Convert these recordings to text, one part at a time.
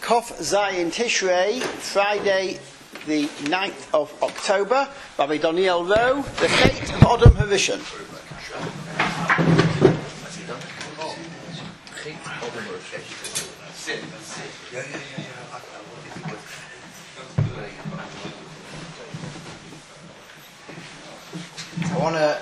Kof Zayin Tishrei, Friday the 9th of October, Rabbi Daniel Rowe, the Fate of Odom HaRishon. I want to,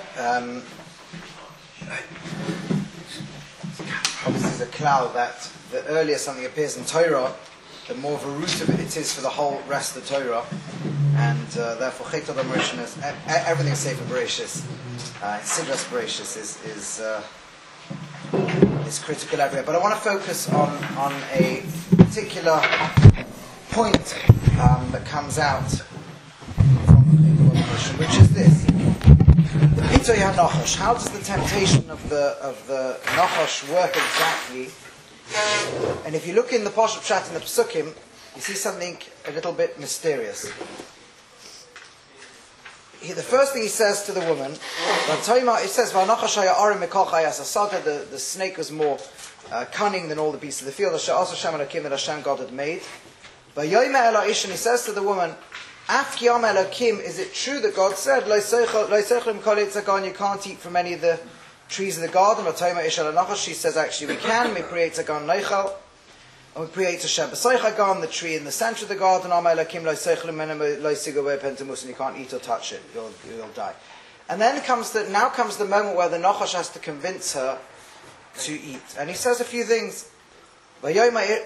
obviously there's a cloud that the earlier something appears in Torah, the more of a root of it is for the whole rest of Torah, and therefore Chet Odom HaRishon is everything is Sefer Bereshis. Sidras Bereshis is critical everywhere. But I want to focus on a particular point that comes out from Chet Odom HaRishon, which is this: the Pitoy HaNachash. How does the temptation of the Nachash work exactly? And if you look in the Pashup Pshat in the Pesukim, you see something a little bit mysterious. The first thing he says to the woman, it says, the snake was more cunning than all the beasts of the field that Hashem God had made. And he says to the woman, is it true that God said, you can't eat from any of the trees in the garden? She says, actually we can. We create a gan neichel, and we create a shebasaycha gan, the tree in the center of the garden. And you can't eat or touch it. You'll die. And then comes the moment where the Nachash has to convince her to eat. And he says a few things. First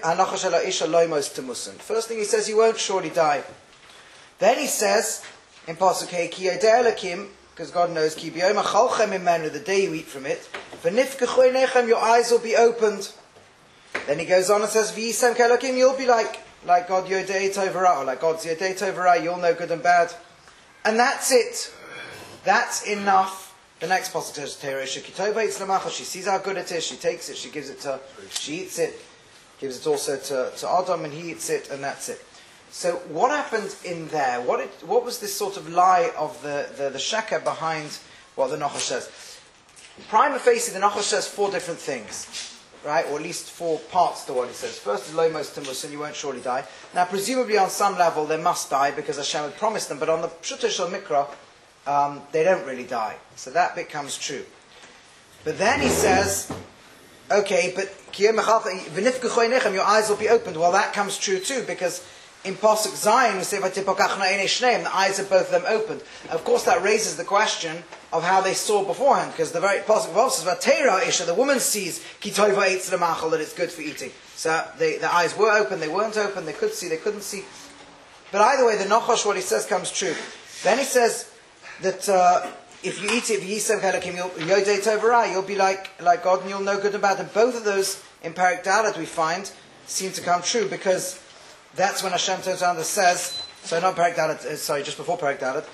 thing he says, you won't surely die. Then he says, in Pasuk Hey, Ki Yodei Elokim, because God knows, Ki b'yom achalchem imenu, the day you eat from it, v'nifkechu einechem, your eyes will be opened. Then he goes on and says, V'yisem ke'elokim, you'll be like God Yodei Tovara, or like God's Yodei Tovara, you'll know good and bad. And that's it. That's enough. The next Pasuk says, Teresh Kitova Eitz Lamacha, she sees how good it is, she takes it, she gives it to, she eats it, gives it also to Adam, and he eats it, and that's it. So what happened in there? What was this sort of lie of the sheker behind what the Nachash says? Prima facie, the Nachash says four different things, right? Or at least four parts to what he says. First is Lomos Tamus, and you won't surely die. Now, presumably on some level they must die because Hashem had promised them, but on the Pshuto Shel Mikra, they don't really die. So that bit comes true. But then he says, okay, but your eyes will be opened. Well, that comes true too, because in Pasuk Zion, we say, the eyes of both of them opened. Of course, that raises the question of how they saw beforehand, because the very Pasuk of says, the woman sees, that it's good for eating. So the eyes were open, they weren't open, they could see, they couldn't see. But either way, the Nachash, what he says, comes true. Then he says that if you eat it, you'll be like God, and you'll know good and bad. And both of those, in Parak Dalet, we find, seem to come true, because that's when Hashem turns around and says, so not Parak Dalet, just before Parak Dalet,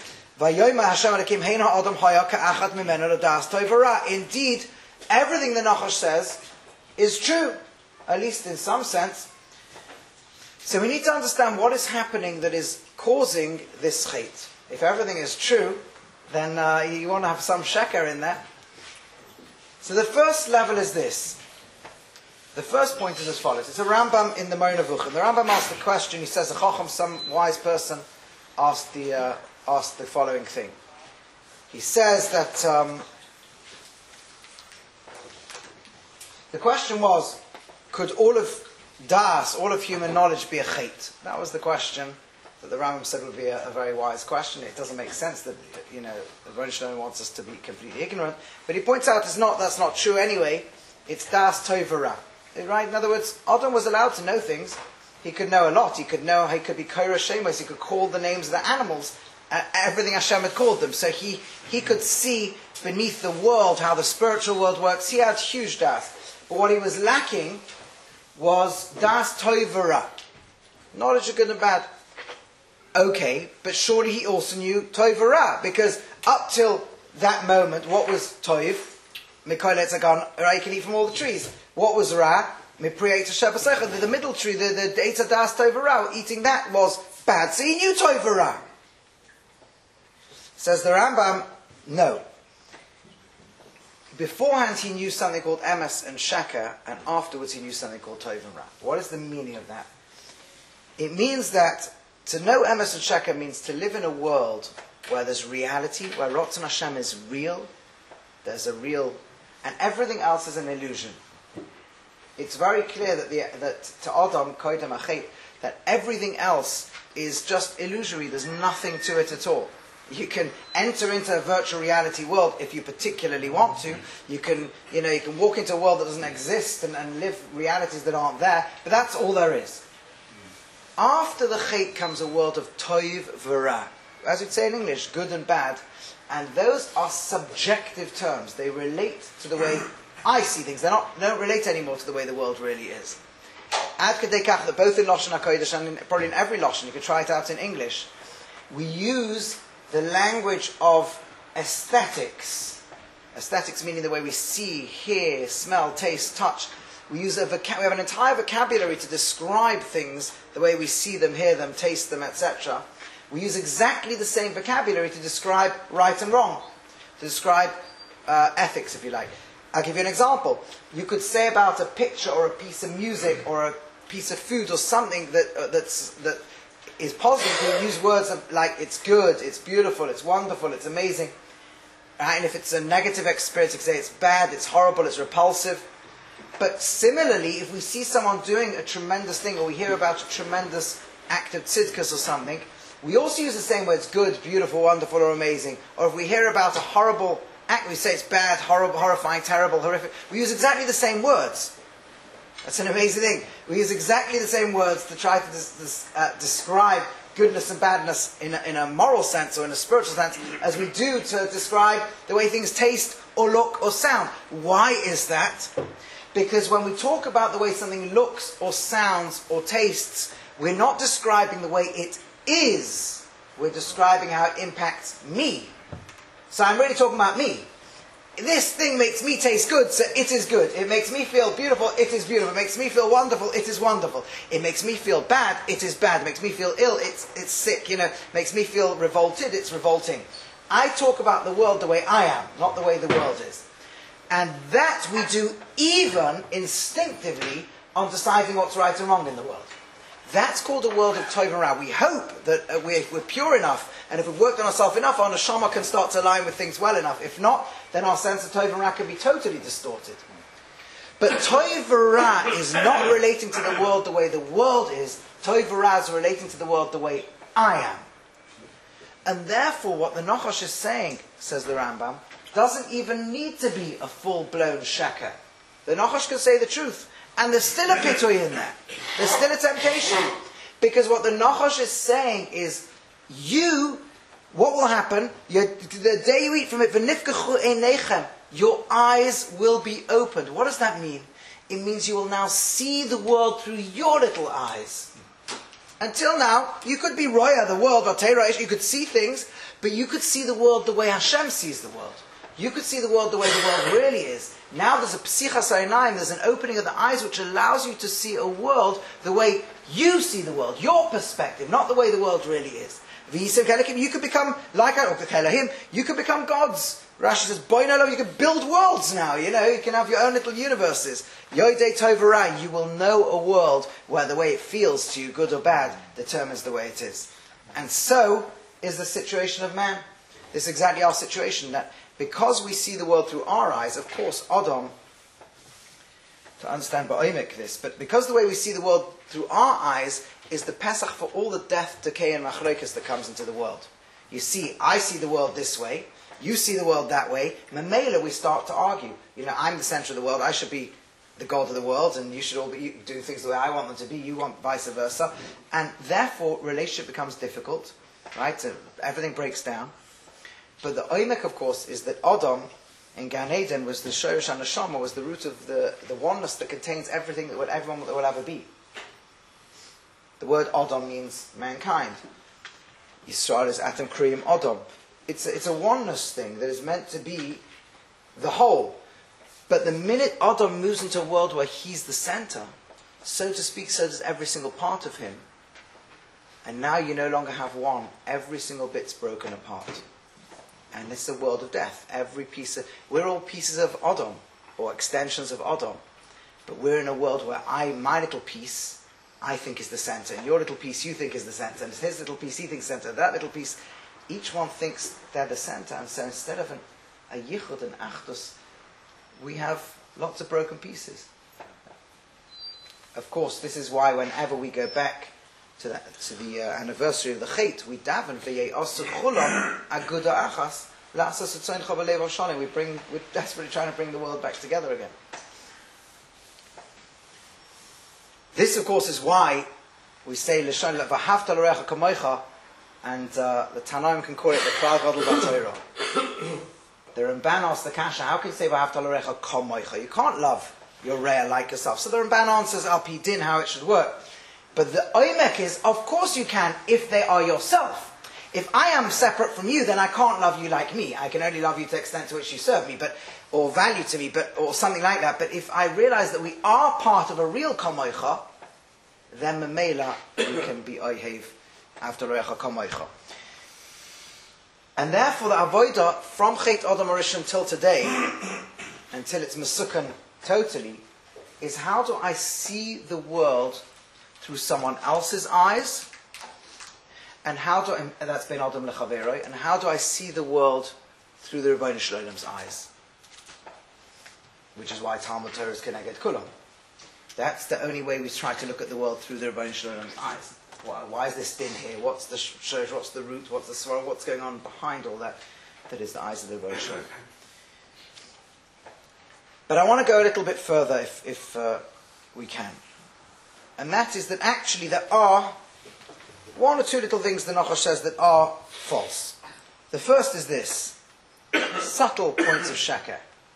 indeed, everything the Nachash says is true, at least in some sense. So we need to understand what is happening that is causing this chait. If everything is true, then you want to have some sheker in there. So the first level is this. The first point is as follows. It's a Rambam in the Moreh Nevuchim. The Rambam asked the question. He says, a Chacham, some wise person, asked the following thing. He says that the question was, could all of das, all of human knowledge, be a chait? That was the question that the Rambam said would be a very wise question. It doesn't make sense that the Rebbeinu Shalom wants us to be completely ignorant. But he points out that's not true anyway. It's das tovara. Right? In other words, Adam was allowed to know things. He could know a lot. He could be Korah Shemos. He could call the names of the animals, everything Hashem had called them. So he could see beneath the world how the spiritual world works. He had huge das. But what he was lacking was das tovara, knowledge of good and bad. Okay, but surely he also knew tovara, because up till that moment, what was tov? Mikol etzagan, you can eat from all the trees. What was ra? The middle tree, the Eitz Das Tovara, eating that was bad. So he knew Tovara. Says the Rambam, no. Beforehand he knew something called Emes and Sheker, and afterwards he knew something called Tov and Ra. What is the meaning of that? It means that to know emes and sheker means to live in a world where there's reality, where Ratzon Hashem is real, there's a real, and everything else is an illusion. It's very clear that to Adam, Koydem Achet, that everything else is just illusory. There's nothing to it at all. You can enter into a virtual reality world if you particularly want to. You can walk into a world that doesn't exist and live realities that aren't there, but that's all there is. After the Chet comes a world of Toiv V'Ra. As we'd say in English, good and bad. And those are subjective terms. They relate to the way I see things. They don't relate anymore to the way the world really is. Ad Kedei Kach, that both in Lashon HaKodesh and probably in every Lashon, you could try it out in English, we use the language of aesthetics. Aesthetics meaning the way we see, hear, smell, taste, touch. We have an entire vocabulary to describe things the way we see them, hear them, taste them, etc. We use exactly the same vocabulary to describe right and wrong, to describe ethics, if you like. I'll give you an example. You could say about a picture or a piece of music or a piece of food or something that is positive. You use words like it's good, it's beautiful, it's wonderful, it's amazing. And if it's a negative experience, you can say it's bad, it's horrible, it's repulsive. But similarly, if we see someone doing a tremendous thing or we hear about a tremendous act of tzidkus or something, we also use the same words, good, beautiful, wonderful, or amazing. Or if we hear about a horrible act, we say it's bad, horrible, horrifying, terrible, horrific. We use exactly the same words. That's an amazing thing. We use exactly the same words to try to describe goodness and badness in a moral sense or in a spiritual sense as we do to describe the way things taste or look or sound. Why is that? Because when we talk about the way something looks or sounds or tastes, we're not describing the way it is. We're describing how it impacts me. So I'm really talking about me. This thing makes me taste good, so it is good. It makes me feel beautiful, it is beautiful. It makes me feel wonderful, it is wonderful. It makes me feel bad, it is bad. It makes me feel ill, it's sick. It makes me feel revolted, it's revolting. I talk about the world the way I am, not the way the world is. And that we do even instinctively on deciding what's right and wrong in the world. That's called a world of Tov and Ra. We hope that we're pure enough, and if we've worked on ourselves enough, our neshama can start to align with things well enough. If not, then our sense of Tov and Ra can be totally distorted. But Tov and Ra is not relating to the world the way the world is. Tov and Ra is relating to the world the way I am. And therefore, what the Nachash is saying, says the Rambam, doesn't even need to be a full-blown sheker. The Nachash can say the truth. And there's still a pitoy in there. There's still a temptation. Because what the Nachash is saying is, what will happen? The day you eat from it, v'nifkechu einechem, your eyes will be opened. What does that mean? It means you will now see the world through your little eyes. Until now, you could be roya, the world, you could see things, but you could see the world the way Hashem sees the world. You could see the world the way the world really is. Now there's a psichas einayim, there's an opening of the eyes which allows you to see a world the way you see the world, your perspective, not the way the world really is. You could become like you could become gods. Rashi says, you could build worlds now, you can have your own little universes. Yodei Tov Ra, you will know a world where the way it feels to you, good or bad, determines the way it is. And so is the situation of man. This is exactly our situation, that because we see the world through our eyes, of course, Adam, to understand ba'omek this, but because the way we see the world through our eyes is the Pesach for all the death, decay, and machlokes that comes into the world. You see, I see the world this way, you see the world that way, Mamela, we start to argue. I'm the center of the world, I should be the God of the world, and you should all be doing things the way I want them to be, you want vice versa. And therefore, relationship becomes difficult, right? So everything breaks down. But the oimek, of course, is that Adam in Gan Eden was the Shoresh HaNeshama, was the root of the oneness that contains everything that everyone will ever be. The word Adam means mankind. Yisrael is Atam Kriyim Adam. It's a oneness thing that is meant to be the whole. But the minute Adam moves into a world where he's the center, so to speak, so does every single part of him. And now you no longer have one. Every single bit's broken apart. And it's a world of death. We're all pieces of Adam, or extensions of Adam. But we're in a world where my little piece I think is the center, and your little piece you think is the center, and his little piece he thinks center, that little piece, each one thinks they're the center, and so instead of a yichud, an achdus, we have lots of broken pieces. Of course, this is why whenever we go back to the anniversary of the Chet, we daven v'yei osu chulam aguda achas la'asas utzoncha b'lev oshanim. We're desperately trying to bring the world back together again. This, of course, is why we say l'shon v'havta l'orecha kamoicha, and the Tanaim can call it the Klal Gadol b'Torah. The Ramban asks the Kasha, how can you say v'havta l'orecha kamoicha? You can't love your Re'ah like yourself. So the Ramban answers al pi din how it should work. But the oimek is, of course you can, if they are yourself. If I am separate from you, then I can't love you like me. I can only love you to the extent to which you serve me, or value to me, or something like that. But if I realize that we are part of a real kamoicha, then memela we can be oihev after roecha kamoicha. And therefore the avodah from Chet Adam Rishon till today, until it's mesukan totally, is how do I see the world through someone else's eyes, and that's been Adam lechaveroi, and how do I see the world through the Rebbeinu Shalom's eyes? Which is why Talmud Torah is Keneged Kulam. That's the only way we try to look at the world through the Rebbeinu Shalom's eyes. Why is this din here? What's the shorish? What's the root? What's the swirl? What's going on behind all that? That is the eyes of the Rebbeinu Shalom. But I want to go a little bit further, if we can. And that is that actually there are one or two little things the Nachash says that are false. The first is this: subtle points of sheker.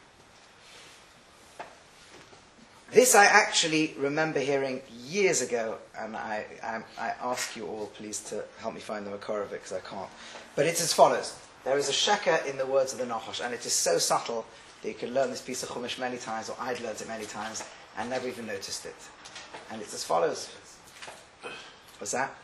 This I actually remember hearing years ago, and I ask you all please to help me find the makor of it, because I can't. But it's as follows: there is a sheker in the words of the Nachash, and it is so subtle that you can learn this piece of Chumash many times, or I'd learned it many times, and never even noticed it. And it's as follows. What's that?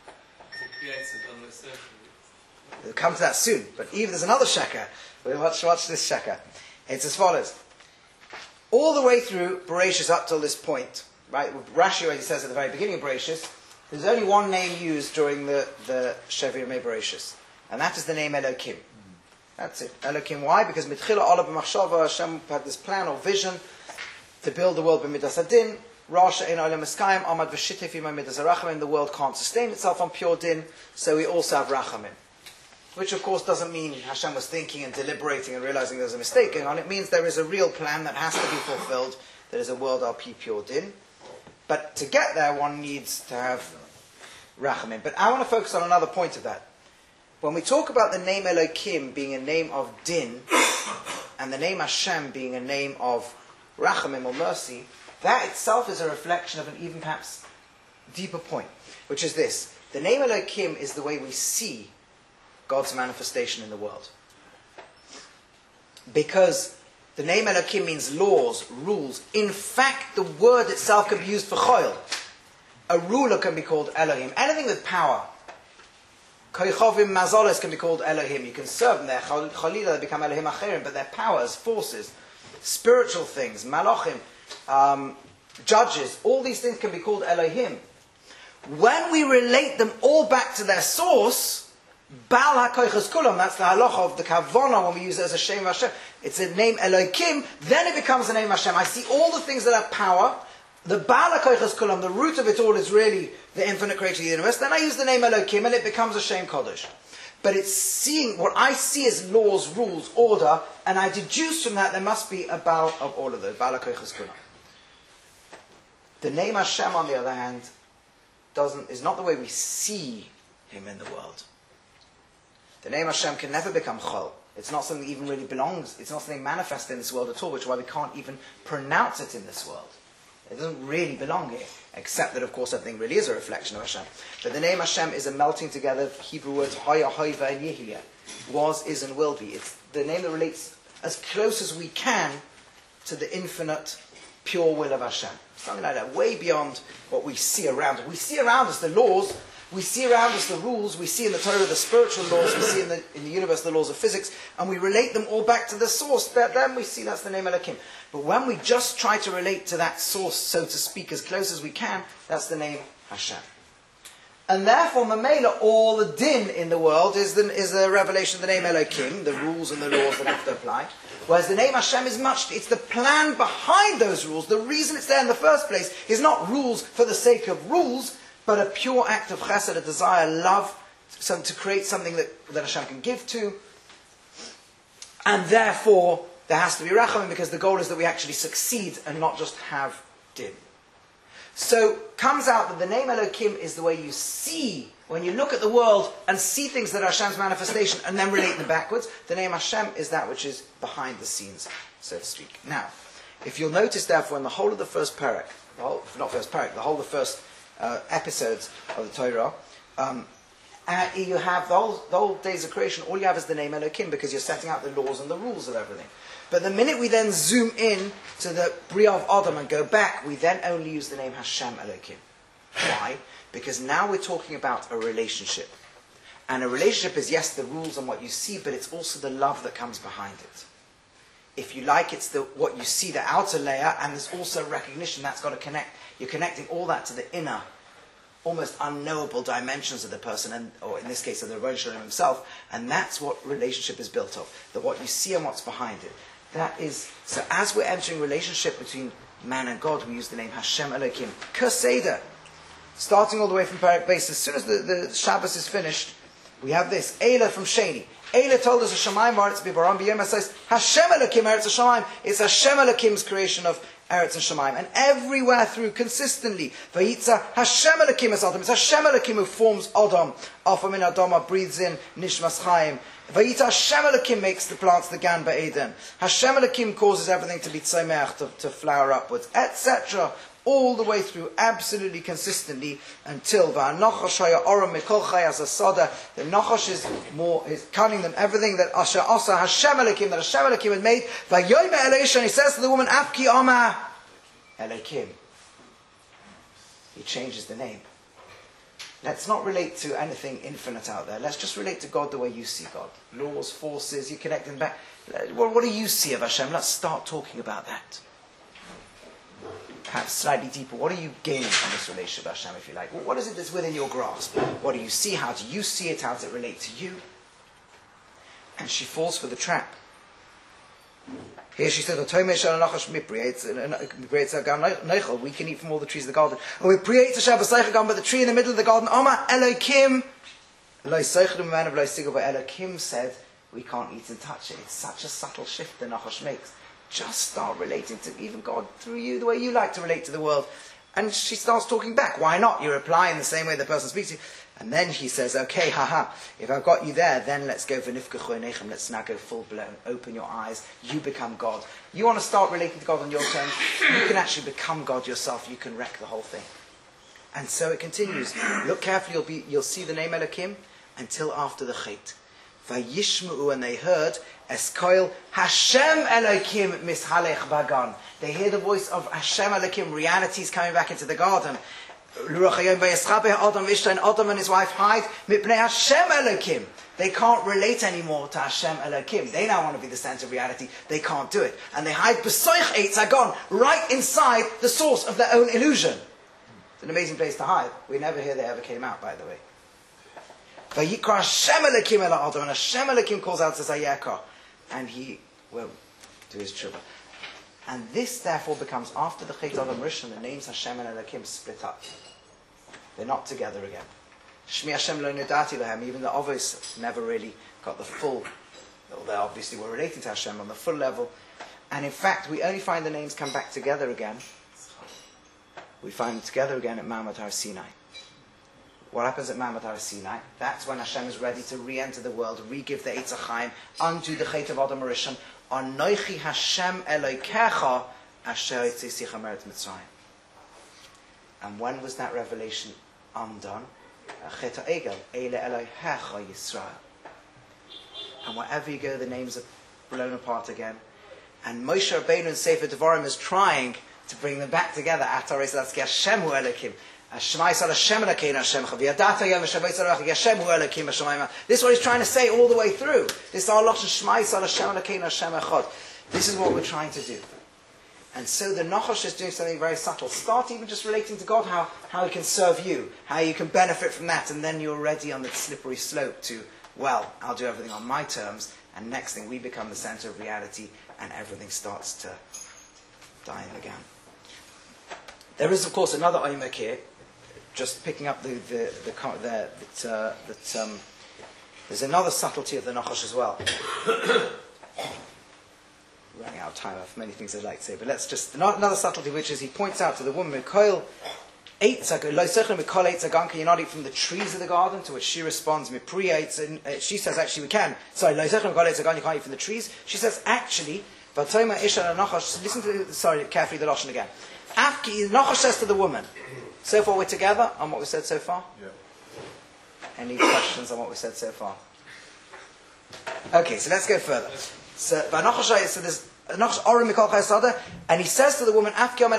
We'll come to that soon. But even there's another sheker. We'll watch this sheker. It's as follows. All the way through Bereshis up till this point, right? Rashi already says at the very beginning of Bereshis, there's only one name used during the Shevi Yemei Bereshis, and that is the name Elokim. That's it. Elokim. Why? Because Mitchila Olav B'Machshava, Hashem had this plan or vision to build the world b'midas hadin. Rasha in Olam Eskayim, Amad v'Shitef Imay Midas Rachamim. The world can't sustain itself on pure din, so we also have Rachamim. Which of course doesn't mean Hashem was thinking and deliberating and realizing there's a mistake going on. It means there is a real plan that has to be fulfilled. There is a world al pi pure din. But to get there, one needs to have Rachamim. But I want to focus on another point of that. When we talk about the name Elokim being a name of din, and the name Hashem being a name of Rachamim or mercy, that itself is a reflection of an even perhaps deeper point, which is this: the name Elokim is the way we see God's manifestation in the world. Because the name Elokim means laws, rules. In fact, the word itself can be used for choil. A ruler can be called Elohim. Anything with power. Koichovim mazoles can be called Elohim. You can serve them there. Chalila, they become Elohim acherim, but their powers, forces, spiritual things, malachim, judges, all these things can be called Elohim. When we relate them all back to their source, Baal HaKoiches Kulam, that's the halacha of the Kavona when we use it as a Shem Hashem. It's a name Elokim, then it becomes a name Hashem. I see all the things that have power. The Baal HaKoiches Kulam, the root of it all is really the infinite creator of the universe. Then I use the name Elokim and it becomes a Shem Kodesh. But it's seeing what I see as laws, rules, order, and I deduce from that there must be a Baal of all of those, Baal HaKoiches Kulam. The name Hashem, on the other hand, is not the way we see Him in the world. The name Hashem can never become Chol. It's not something that even really belongs. It's not something manifested in this world at all, which is why we can't even pronounce it in this world. It doesn't really belong here, except that, of course, everything really is a reflection of Hashem. But the name Hashem is a melting together of Hebrew words Haya, Hoiva, and Yehiyah. Was, is, and will be. It's the name that relates as close as we can to the infinite, pure will of Hashem. Something like that, way beyond what we see around us. We see around us the laws, We see around us the rules, we see in the Torah the spiritual laws, we see in the universe the laws of physics, and we relate them all back to the source. Then we see that's the name Elokim. But when we just try to relate to that source, so to speak, as close as we can, that's the name Hashem. And therefore, Mamela, all the din in the world is the revelation of the name Elokim, the rules and the laws that have to apply. Whereas the name Hashem is it's the plan behind those rules. The reason it's there in the first place is not rules for the sake of rules, but a pure act of chesed, a desire, love, to create something that Hashem can give to. And therefore, there has to be rachamim, because the goal is that we actually succeed and not just have din. So, comes out that the name Elokim is the way you see, when you look at the world and see things that are Hashem's manifestation and then relate them backwards. The name Hashem is that which is behind the scenes, so to speak. Now, if you'll notice, therefore, in the whole of the first parak, the whole of the first episodes of the Torah, you have the whole days of creation, all you have is the name Elokim, because you're setting out the laws and the rules of everything. But the minute we then zoom in to the Bria of Adam and go back, we then only use the name Hashem Elokim. Why? Because now we're talking about a relationship. And a relationship is, yes, the rules and what you see, but it's also the love that comes behind it. If you like, it's what you see, the outer layer, and there's also recognition that's got to connect. You're connecting all that to the inner, almost unknowable dimensions of the person, or in this case of the Rosh Hashanah himself, and that's what relationship is built of. That what you see and what's behind it. That is, so as we're entering relationship between man and God, we use the name Hashem Elokim. Keseder. Starting all the way from Parak Beis, as soon as the Shabbos is finished, we have this. Eila from Sheni. Eila told us, Hashemayim v'aretz b'baram b'yom says, Hashem Elokim Eretz Hashemayim. It's Hashem Elokim's creation of Eretz and Shemayim. And everywhere through, consistently, Vayitza Hashem Elokim es Adam. It's Hashem Elokim who forms Adam. Alpha min Adama breathes in Nishmas Chaim. Vayita Hashem Elokim makes the plants the Gan Ba'eden. Hashem Elokim causes everything to be tzomeach, to flower upwards, etc. All the way through, absolutely consistently, until Va'anochash haya oram mikol chay as a soda. The Nachash is cunning than everything that Asher Asa Hashem Elokim, that Hashem Elokim had made. Vayoyme Elisha, and he says to the woman, Afki Oma Elokim. He changes the name. Let's not relate to anything infinite out there. Let's just relate to God the way you see God. Laws, forces, you connect them back. What do you see of Hashem? Let's start talking about that. Perhaps slightly deeper. What do you gain from this relationship with Hashem, if you like? What is it that's within your grasp? What do you see? How do you see it? How does it relate to you? And she falls for the trap. Here she said, we can eat from all the trees of the garden. But the tree in the middle of the garden, Elokim said, we can't eat and touch it. It's such a subtle shift the Nachash makes. Just start relating to even God through you, the way you like to relate to the world. And she starts talking back. Why not? You reply in the same way the person speaks to you. And then he says, okay, if I've got you there, then let's go for Nifkechu Nechem. Let's now go full blown. Open your eyes. You become God. You want to start relating to God on your terms? You can actually become God yourself. You can wreck the whole thing. And so it continues. Look carefully. You'll see the name Elokim until after the Chet. Vayishma'u, and they heard, Eskoil Hashem Elokim mishalech bagan. They hear the voice of Hashem Elokim, realities coming back into the garden. Adam and his wife hide. Mipnei Hashem Elokim. They can't relate anymore to Hashem Elokim. They now want to be the center of reality. They can't do it. And they hide Besoich Eitz Hagon, right inside the source of their own illusion. It's an amazing place to hide. We never hear they ever came out, by the way. Vayikra Hashem Elokim ela Adam, and Hashem Elokim calls out to Zayekah, and he will do his tshuva. And this therefore becomes, after the Chet Adam Rishon, the names Hashem and Elokim split up. They're not together again. Shmi Hashem lo nidati lahem, even the Avos never really got the full, well, they obviously were relating to Hashem on the full level. And in fact, we only find the names come back together again. We find them together again at Ma'amad Har Sinai. What happens at Ma'amad Har Sinai? That's when Hashem is ready to re-enter the world, re-give the Eitz HaChaim, undo the Chet of Adam Rishon. Anochi Hashem Elokecha asher yitzisicha meret Mitzrayim. And when was that revelation undone? Chet HaEgel, Eile Elohecha Yisrael. And wherever you go, the names are blown apart again. And Moshe Rabbeinu in Sefer Devarim is trying to bring them back together. Atarei Zlatzki Hashem Hu Elokim. This is what he's trying to say all the way through. This is what we're trying to do. And so the Nachash is doing something very subtle. Start even just relating to God, how he can serve you, how you can benefit from that, and then you're already on the slippery slope to, well, I'll do everything on my terms, and next thing we become the center of reality, and everything starts to die in the gan. There is, of course, another oimek here, just picking up there's another subtlety of the Nachash as well. Running out of time, I have many things I'd like to say, but let's just, another subtlety, which is he points out to the woman, you're not eat from the trees of the garden, to which she responds, she says, actually we can. Sorry, you can't eat from the trees. She says, actually, listen to, sorry, carefully the Lashon again. Nachash says to the woman, so far we're together on what we said so far? Yeah. Any questions on what we said so far? Okay, so let's go further. So there's Nachash Orim Mikol Chayasada, and he says to the woman,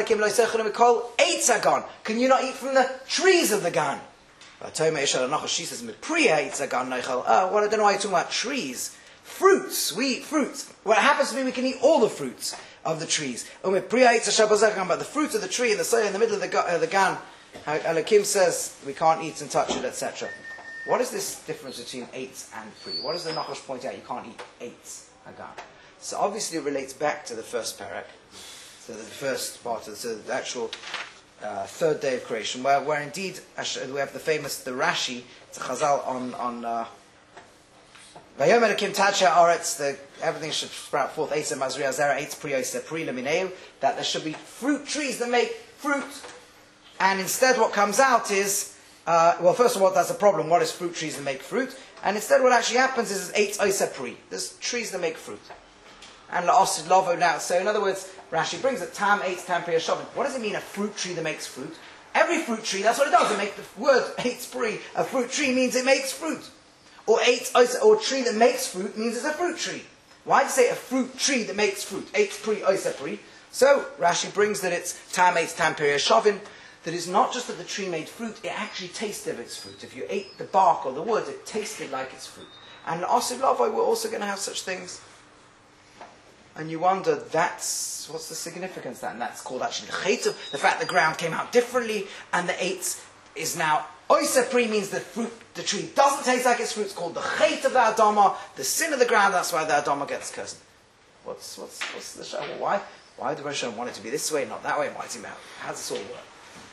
can you not eat from the trees of the gan? She says, oh, well, I don't know why you're talking about trees. Fruits, we eat fruits. What happens to me, we can eat all the fruits of the trees. But the fruit of the tree in the middle of the gan, Elokim says we can't eat and touch it, etc. What is this difference between eitz and pri? What does the Nachash point out? You can't eat eitz hagan. So obviously it relates back to the first parak, so the first part of the actual third day of creation, where indeed we have the Rashi, it's a Chazal on Vayomer Elokim Tadsha Aretz, everything should sprout forth, Eitz Mazriya Zera, Eitz Pri Oiseh Pri Lemineu, that there should be fruit trees that make fruit. And instead what comes out is, well, first of all, that's a problem. What is fruit trees that make fruit? And instead what actually happens is Eitz Oiseh Pri. There's trees that make fruit. And La'osid Lovo now. So in other words, Rashi brings it, Tam Eitz Tam Pri Yashovin. What does it mean, a fruit tree that makes fruit? Every fruit tree, that's what it does. It makes the word Eitz Pri. A fruit tree means it makes fruit. Or a tree that makes fruit means it's a fruit tree. Why do you say a fruit tree that makes fruit? Eitz Pri Oiseh Pri. So Rashi brings that it's Tam Eitz Tam Pri Yashovin. That it's not just that the tree made fruit, it actually tasted of its fruit. If you ate the bark or the wood, it tasted like its fruit. And La'osid Lovo, we're also going to have such things. And you wonder, what's the significance of that? And that's called actually the chet, the fact the ground came out differently, and the eitz is now, Oiseh Pri means the fruit, the tree doesn't taste like its fruit. It's called the chet of the Adama, the sin of the ground. That's why the Adama gets cursed. What's the show? Why do Rosh Hashanah want it to be this way, not that way? How does this all work?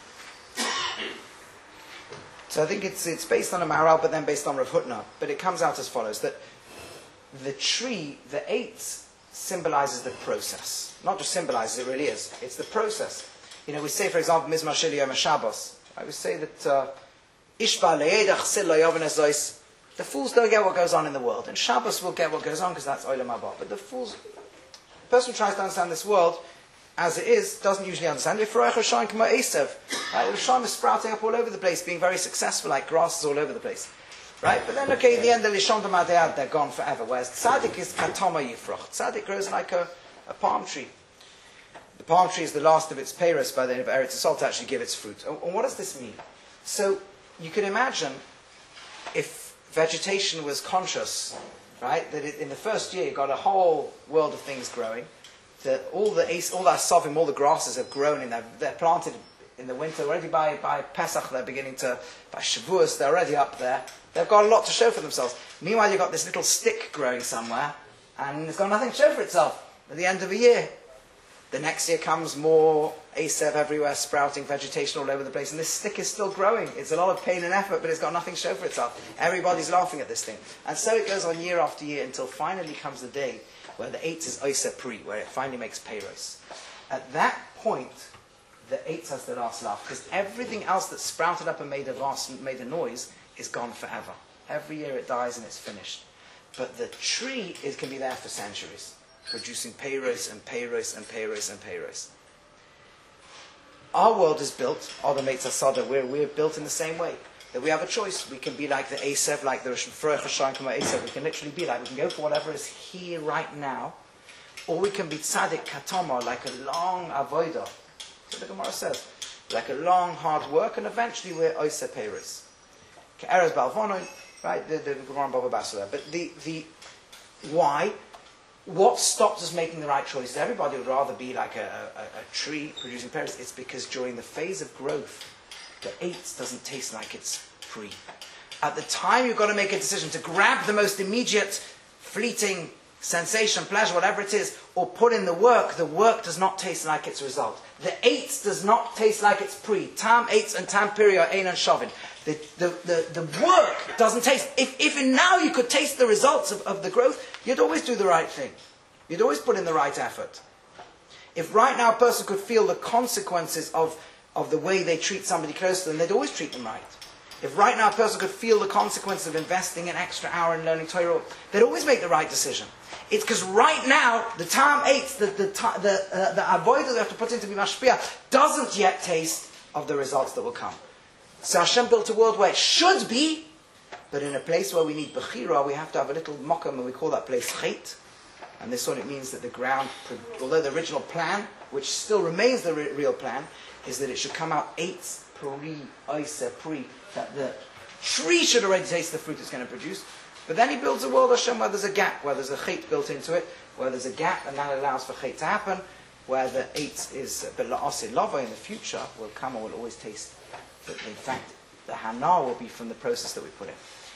So I think it's based on a Maharal, but then based on Rav Hutner. But it comes out as follows: that the tree, the eitz, symbolizes the process. Not just symbolizes, it really is. It's the process. We say, for example, Mizmar Shel Yom HaShabbos. I would say that Ishba le'edach sil lo'yoven ezois. The fools don't get what goes on in the world, and Shabbos will get what goes on because that's Olam Haba. But the person who tries to understand this world as it is doesn't usually understand it. Roshan is sprouting up all over the place, being very successful, like grasses all over the place. Right? But then, okay, in the end, the Lishon D'Madead, they're gone forever. Whereas Tzaddik is Katoma Yifroch. Tzaddik grows like a palm tree. The palm tree is the last of its peiros by the end of Eretz Yisrael to actually give its fruit. And what does this mean? So, you can imagine if vegetation was conscious, right, that in the first year you got a whole world of things growing, that all the asovim, all the grasses have grown in there, they're planted in the winter, already by Pesach they're beginning to, by Shavuos they're already up there, they've got a lot to show for themselves. Meanwhile you've got this little stick growing somewhere, and it's got nothing to show for itself at the end of a year. The next year comes more Asev everywhere, sprouting vegetation all over the place, and this stick is still growing. It's a lot of pain and effort, but it's got nothing to show for itself. Everybody's laughing at this thing. And so it goes on year after year until finally comes the day where the eitz is Oiseh Pri, where it finally makes peiros. At that point, the eitz has the last laugh, because everything else that sprouted up and made a noise is gone forever. Every year it dies and it's finished. But the tree can be there for centuries, producing peiros and peiros and peiros and peiros. Our world is built, Adam Eitz Asada, we're built in the same way. That we have a choice. We can be like the Asev, like the Froech Hashanah Kama Asev. We can literally be like, we can go for whatever is here right now. Or we can be Tzaddik Katoma, like a long avodah. So the Gemara says, like a long, hard work, and eventually we're Oise Peres. Ke'eres Balvonon, right? The Gemara Bava Basra. But the why? What stops us making the right choices? Everybody would rather be like a tree producing pears. It's because during the phase of growth, the eitz doesn't taste like it's free. At the time you've got to make a decision to grab the most immediate, fleeting sensation, pleasure, whatever it is, or put in the work does not taste like its result. The eitz does not taste like its pre. Tam eitz and tam piri are ein and shovin. The work doesn't taste. If in now you could taste the results of the growth, you'd always do the right thing. You'd always put in the right effort. If right now a person could feel the consequences of the way they treat somebody close to them, they'd always treat them right. If right now a person could feel the consequences of investing an extra hour in learning Torah, they'd always make the right decision. It's because right now, the time eitz, the avodah they have to put in to be mashpia, doesn't yet taste of the results that will come. So Hashem built a world where it should be, but in a place where we need bechira, we have to have a little mokum, and we call that place chet. And this one, it means that the ground, although the original plan, which still remains the real plan, is that it should come out eitz, peri, oise, pri, that the tree should already taste the fruit it's going to produce. But then he builds a world, Hashem, where there's a gap, where there's a chet built into it, where there's a gap, and that allows for chet to happen, where the eitz is, but la'asid lava in the future will come and will always taste. But in fact, the hana will be from the process that we put in.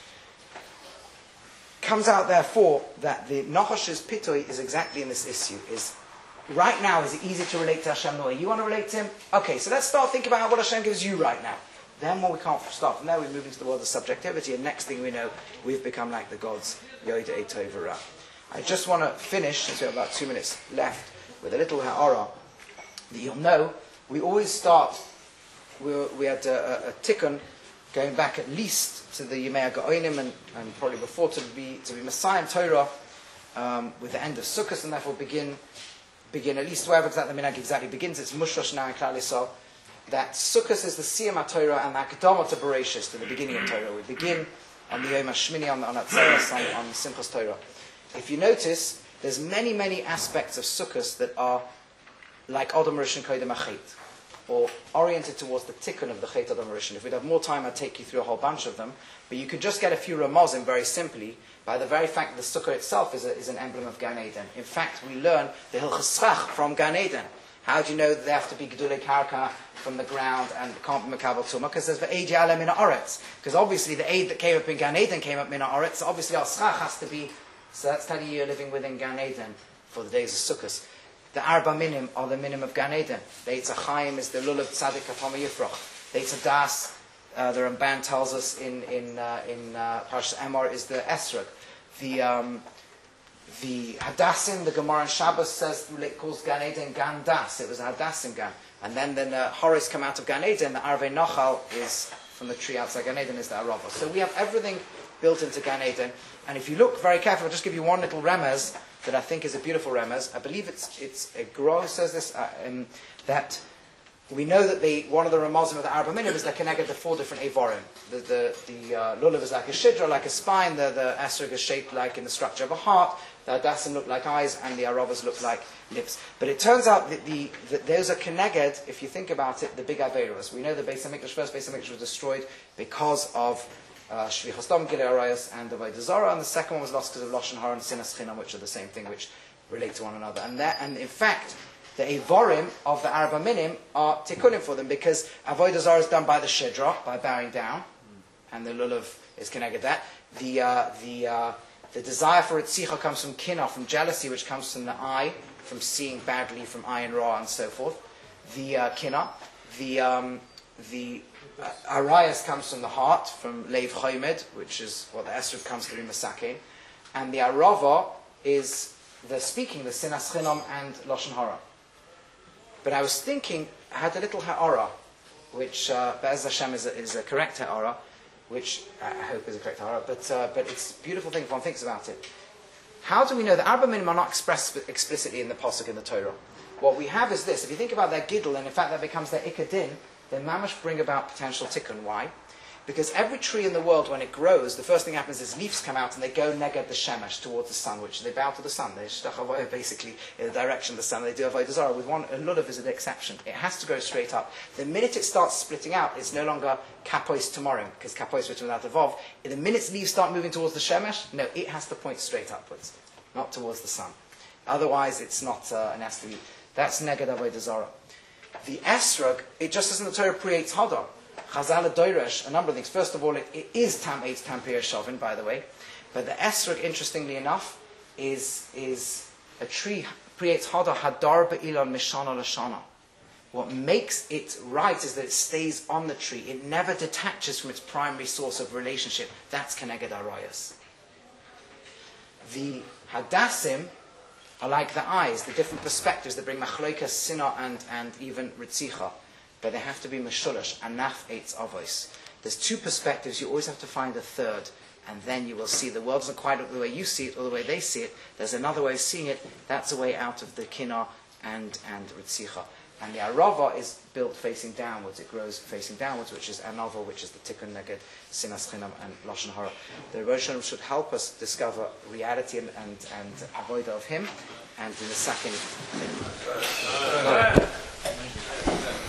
Comes out, therefore, that the Nachosh's pitoi is exactly in this issue. Is right now, is it easy to relate to Hashem the way you want to relate to Him? Okay, so let's start thinking about what Hashem gives you right now. Then when we can't start from there, we move into the world of subjectivity, and next thing we know, we've become like the gods, Yoda Eitov Ra. I just want to finish, since we have about 2 minutes left, with a little ha'ara, that you'll know, we always start, we had a tikkun, going back at least to the Yemei HaGa'onim, and probably before to be Messiah and Torah, with the end of Sukkot, and therefore begin at least wherever that the minhag exactly begins. It's Mushrosh now in Klal Yisrael. That Sukkot is the Siyam HaTorah and the Akdama to Bereshis, to the beginning of Torah. We begin on the Yom HaShmini, on Atzeres, on Simchas Torah. If you notice, there's many, many aspects of Sukkot that are like Adam Rishon Koydem HaChet, or oriented towards the tikkun of the Chet Adam Rishon. If we'd have more time, I'd take you through a whole bunch of them. But you could just get a few ramazim very simply by the very fact that the sukkah itself is an emblem of Gan Eden. In fact, we learn the Hilchos Schach from Gan Eden. How do you know that they have to be Gedulei Karka from the ground and can't be Mekabel Tumah? Because there's the Eid Yaleh Min Ha'aretz. Because obviously the Eid that came up in Gan Eden came up Min Ha'aretz. So obviously our Schach has to be, so that's telling you you're living within Gan Eden for the days of Sukkot. The Arba Minim are the minim of Gan Eden. The Eitz HaChaim is the Lulav Tzadik Katama Yifrach. The Eitz HaDas, the Ramban tells us in Parshas Emor, is the Esrog. The Hadassim, the Gemara in Shabbos says, calls Gan Eden Gan Das. It was a Hadassim Gan. And then the Horus come out of Gan Eden. The Arvei Nochal is from the tree outside Gan Eden, is the Arava. So we have everything built into Gan Eden. And if you look very carefully, I'll just give you one little remez that I think is a beautiful remez. I believe it's a Gro says this, that we know that one of the remazim of the Arba Minim is like connected to 4 different Evorim. The Lulav is like a Shidra, like a spine. The Esrog is shaped like in the structure of a heart. The Hadassim look like eyes, and the Aravas look like lips. But it turns out that those are connected, if you think about it, the big Averos. We know the Beis HaMikdash, first Beis HaMikdash was destroyed because of Shvichas Dam, Gilei Arayos, and Avodah Zarah, and the second one was lost because of Lashon Hara and Sinas Chinam, which are the same thing, which relate to one another. And in fact, the Evorim of the Arba Minim are tikkunim for them, because Avodah Zarah is done by the Shidra, by bowing down, and the Lulav is connected that. The desire for Ritzicha comes from Kinah, from jealousy, which comes from the eye, from seeing badly, from Ayin Ra, and so forth. The Kinah. The Arayas comes from the heart, from Leiv Chomed, which is what the Esrog comes through Masakin. And the Arava is the speaking, the Sinas Chinam and Lashon Hara. But I was thinking, I had a little ha'ara, which Be'ez Hashem is a correct ha'ara, which I hope is a correct ha'ara, but it's a beautiful thing if one thinks about it. How do we know that Arba Minim are not expressed explicitly in the Pasuk in the Torah? What we have is this. If you think about their Gidl, and in fact that becomes their Ikadin, then Mamash bring about potential tikkun. Why? Because every tree in the world, when it grows, the first thing happens is leaves come out and they go neged the shemesh, towards the sun, which they bow to the sun. They shtach avodah basically in the direction of the sun. They do avodah zarah, with one, a lulav is an exception. It has to go straight up. The minute it starts splitting out, it's no longer kapois tomorrow, because kapois written without a vav. The minute leaves start moving towards the shemesh, no, it has to point straight upwards, not towards the sun. Otherwise, it's not an esrog. That's neged avodah zarah. The esrog, it just as in the Torah creates hadar. Chazal Doiresh, a number of things. First of all, it is Tam 8 Tampir Shovin, by the way. But the esrog, interestingly enough, is a tree creates Hadar Hadar Be'ilan Mishana Lashana. What makes it right is that it stays on the tree. It never detaches from its primary source of relationship. That's Keneged Arayas. The Hadassim are like the eyes, the different perspectives that bring Machloikas, Sinah, and even Ritzicha. But they have to be Meshulish, Anaf Eitz Avos. There's two perspectives, you always have to find a third, and then you will see the world isn't quite the way you see it or the way they see it. There's another way of seeing it, that's a way out of the Kinah and Ritzicha. And the Arava is built facing downwards, it grows facing downwards, which is Anava, which is the Tikkun Neged, Sinas Chinam, and Lashon Hara. The Rosh Hashanah should help us discover reality and avoid of him, and in the second...